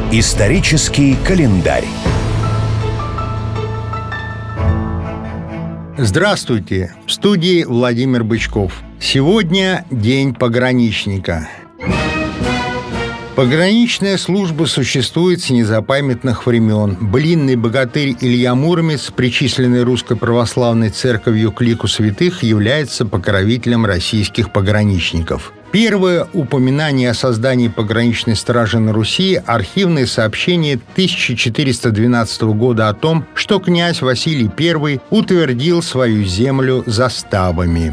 Исторический календарь. Здравствуйте! В студии Владимир Бычков. Сегодня День пограничника. Пограничная служба существует с незапамятных времен. Былинный богатырь Илья Муромец, причисленный Русской Православной Церковью к лику святых, является покровителем российских пограничников. Первое упоминание о создании пограничной стражи на Руси – архивное сообщение 1412 года о том, что князь Василий I утвердил свою землю заставами.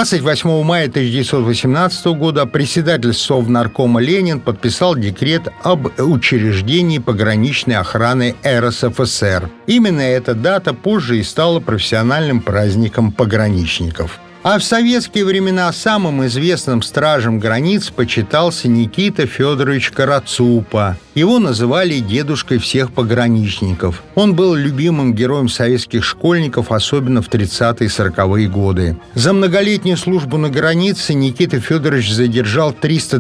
28 мая 1918 года председатель Совнаркома Ленин подписал декрет об учреждении пограничной охраны РСФСР. Именно эта дата позже и стала профессиональным праздником пограничников. А в советские времена самым известным стражем границ почитался Никита Федорович Карацупа. Его называли дедушкой всех пограничников. Он был любимым героем советских школьников, особенно в 30-е и 40-е годы. За многолетнюю службу на границе Никита Федорович задержал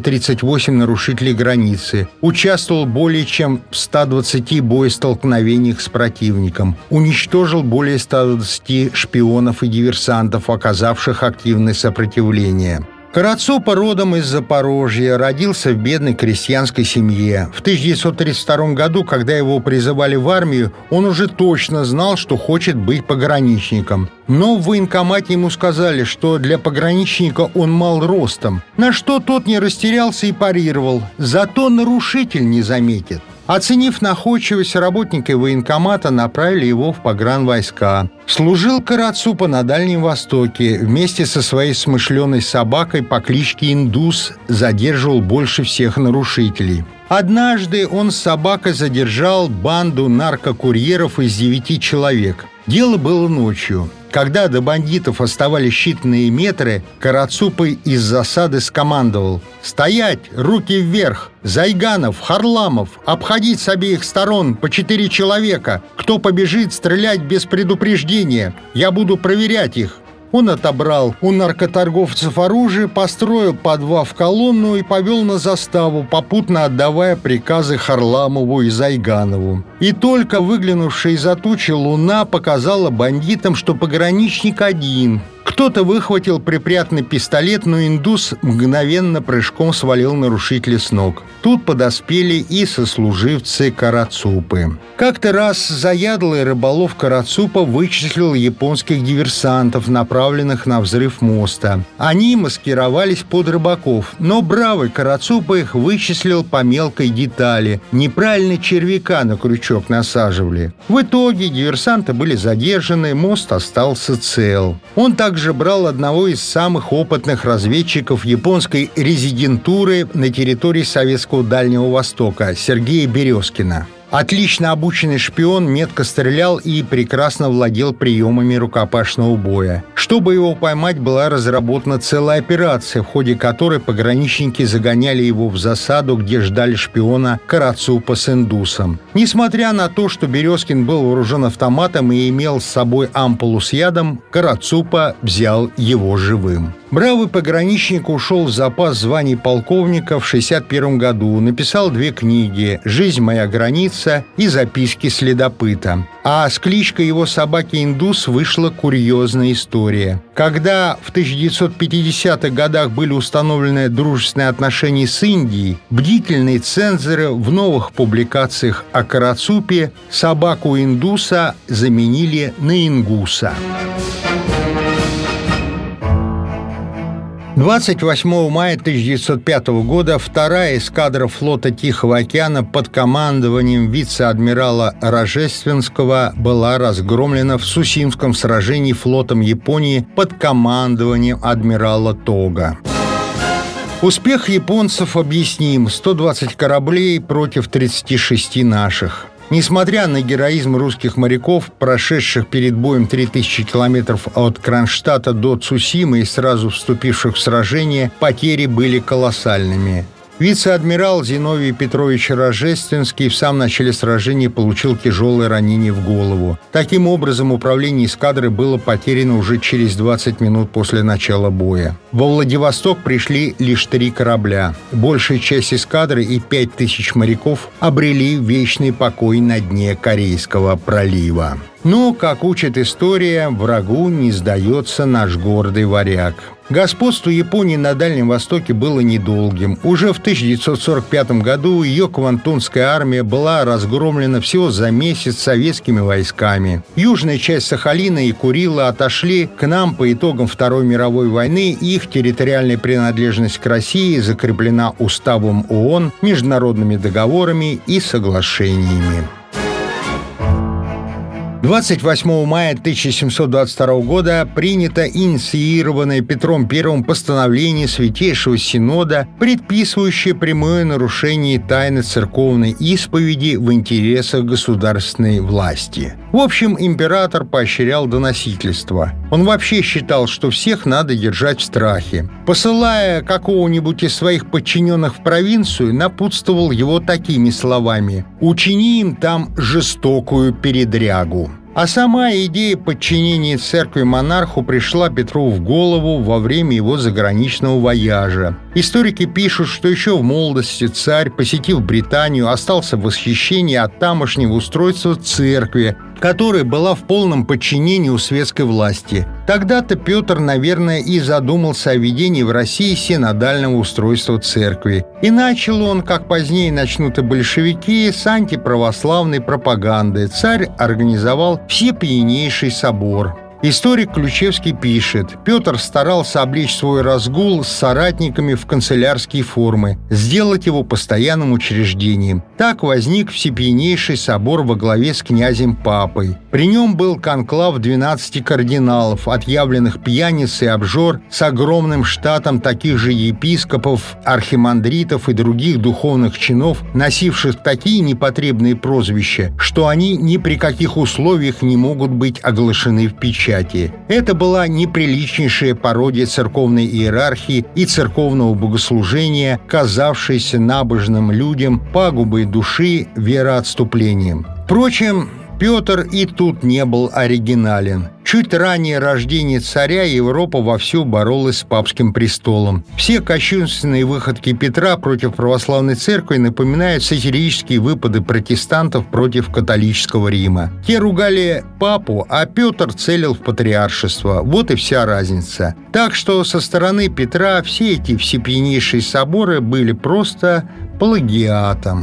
338 нарушителей границы, участвовал более чем в 120 боестолкновениях с противником, уничтожил более 120 шпионов и диверсантов, оказавших активное сопротивление. Карацупа родом из Запорожья, родился в бедной крестьянской семье. В 1932 году, когда его призывали в армию, он уже точно знал, что хочет быть пограничником. Но в военкомате ему сказали, что для пограничника он мал ростом, на что тот не растерялся и парировал: «Зато нарушитель не заметит». Оценив находчивость, работники военкомата направили его в погранвойска. Служил Карацупа на Дальнем Востоке. Вместе со своей смышленой собакой по кличке Индус задерживал больше всех нарушителей. Однажды он с собакой задержал банду наркокурьеров из 9 человек. Дело было ночью. Когда до бандитов оставались считанные метры, Карацупа из засады скомандовал: «Стоять! Руки вверх! Зайганов, Харламов, обходить с обеих сторон по 4 человека! Кто побежит, стрелять без предупреждения! Я буду проверять их!» Он отобрал у наркоторговцев оружие, построил по 2 в колонну и повел на заставу, попутно отдавая приказы Харламову и Зайганову. И только выглянувшая из-за тучи луна показала бандитам, что пограничник один. Кто-то выхватил припрятанный пистолет, но Индус мгновенно прыжком свалил нарушителя с ног. Тут подоспели и сослуживцы Карацупы. Как-то раз заядлый рыболов Карацупа вычислил японских диверсантов, направленных на взрыв моста. Они маскировались под рыбаков, но бравый Карацупа их вычислил по мелкой детали. Неправильно червяка на крючок насаживали. В итоге диверсанты были задержаны, мост остался цел. Он также брал одного из самых опытных разведчиков японской резидентуры на территории Советского Дальнего Востока, Сергея Березкина. Отлично обученный шпион метко стрелял и прекрасно владел приемами рукопашного боя. Чтобы его поймать, была разработана целая операция, в ходе которой пограничники загоняли его в засаду, где ждали шпиона Карацупа с Индусом. Несмотря на то, что Березкин был вооружен автоматом и имел с собой ампулу с ядом, Карацупа взял его живым. Бравый пограничник ушел в запас званий полковника в 1961 году, написал 2 книги «Жизнь моя граница» и «Записки следопыта». А с кличкой его собаки Индус вышла курьезная история. Когда в 1950-х годах были установлены дружественные отношения с Индией, бдительные цензоры в новых публикациях о Карацупе собаку Индуса заменили на Ингуса. 28 мая 1905 года 2-я эскадра флота Тихого океана под командованием вице-адмирала Рожественского была разгромлена в Сусимском сражении флотом Японии под командованием адмирала Тога. Успех японцев объясним: 120 кораблей против 36 наших. Несмотря на героизм русских моряков, прошедших перед боем 3000 километров от Кронштадта до Цусимы и сразу вступивших в сражение, потери были колоссальными. Вице-адмирал Зиновий Петрович Рожественский в самом начале сражения получил тяжелое ранение в голову. Таким образом, управление эскадрой было потеряно уже через 20 минут после начала боя. Во Владивосток пришли лишь 3 корабля. Большая часть эскадры и 5000 моряков обрели вечный покой на дне Корейского пролива. Но, как учит история, врагу не сдается наш гордый варяг. Господство Японии на Дальнем Востоке было недолгим. Уже в 1945 году ее Квантунская армия была разгромлена всего за месяц советскими войсками. Южная часть Сахалина и Курила отошли к нам по итогам Второй мировой войны, и их территориальная принадлежность к России закреплена Уставом ООН, международными договорами и соглашениями. 28 мая 1722 года принято инициированное Петром I постановление Святейшего Синода, предписывающее прямое нарушение тайны церковной исповеди в интересах государственной власти. В общем, император поощрял доносительство. Он вообще считал, что всех надо держать в страхе. Посылая какого-нибудь из своих подчиненных в провинцию, напутствовал его такими словами: «Учини им там жестокую передрягу». А сама идея подчинения церкви монарху пришла Петру в голову во время его заграничного вояжа. Историки пишут, что еще в молодости царь, посетив Британию, остался в восхищении от тамошнего устройства церкви, которая была в полном подчинении у светской власти. Тогда-то Петр, наверное, и задумался о введении в России синодального устройства церкви. И начал он, как позднее начнут и большевики, с антиправославной пропаганды. Царь организовал Всепьянейший собор. Историк Ключевский пишет: Петр старался облечь свой разгул с соратниками в канцелярские формы, сделать его постоянным учреждением. Так возник Всепьянейший собор во главе с князем-папой. При нем был конклав 12 кардиналов, отъявленных пьяниц и обжор, с огромным штатом таких же епископов, архимандритов и других духовных чинов, носивших такие непотребные прозвища, что они ни при каких условиях не могут быть оглашены в печать. Это была неприличнейшая пародия церковной иерархии и церковного богослужения, казавшаяся набожным людям пагубой души вероотступлением. Впрочем, Петр и тут не был оригинален. Чуть ранее рождения царя Европа вовсю боролась с папским престолом. Все кощунственные выходки Петра против православной церкви напоминают сатирические выпады протестантов против католического Рима. Те ругали папу, а Петр целил в патриаршество. Вот и вся разница. Так что со стороны Петра все эти всепьянейшие соборы были просто плагиатом.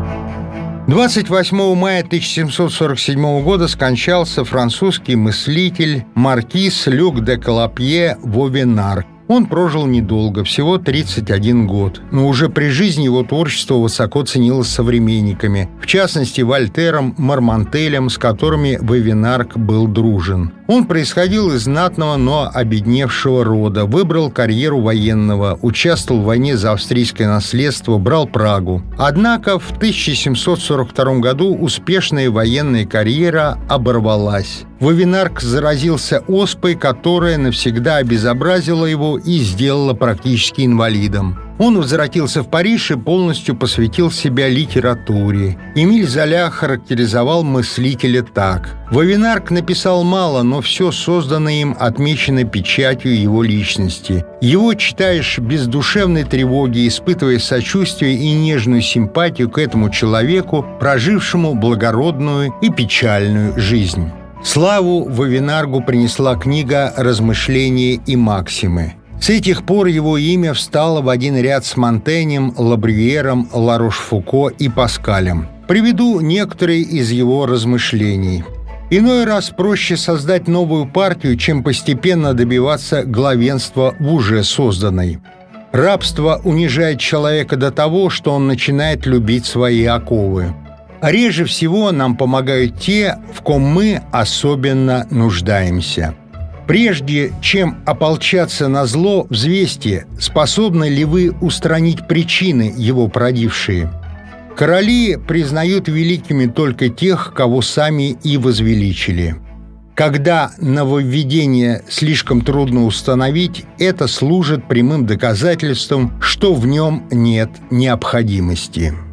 28 мая 1747 года скончался французский мыслитель маркиз Люк де Колопье Вовенар. Он прожил недолго, всего 31 год, но уже при жизни его творчество высоко ценилось современниками, в частности Вольтером, Мармонтелем, с которыми Вовенарк был дружен. Он происходил из знатного, но обедневшего рода, выбрал карьеру военного, участвовал в войне за австрийское наследство, брал Прагу. Однако в 1742 году успешная военная карьера оборвалась. Вовенарк заразился оспой, которая навсегда обезобразила его и сделала практически инвалидом. Он возвратился в Париж и полностью посвятил себя литературе. Эмиль Золя характеризовал мыслителя так: «Вовенарк написал мало, но все созданное им отмечено печатью его личности. Его читаешь без душевной тревоги, испытывая сочувствие и нежную симпатию к этому человеку, прожившему благородную и печальную жизнь». Славу Вовенаргу принесла книга «Размышления и максимы». С этих пор его имя встало в один ряд с Монтенем, Лабрюером, Ларошфуко и Паскалем. Приведу некоторые из его размышлений. Иной раз проще создать новую партию, чем постепенно добиваться главенства в уже созданной. Рабство унижает человека до того, что он начинает любить свои оковы. А реже всего нам помогают те, в ком мы особенно нуждаемся. Прежде чем ополчаться на зло, взвесьте, способны ли вы устранить причины, его породившие. Короли признают великими только тех, кого сами и возвеличили. Когда нововведение слишком трудно установить, это служит прямым доказательством, что в нем нет необходимости.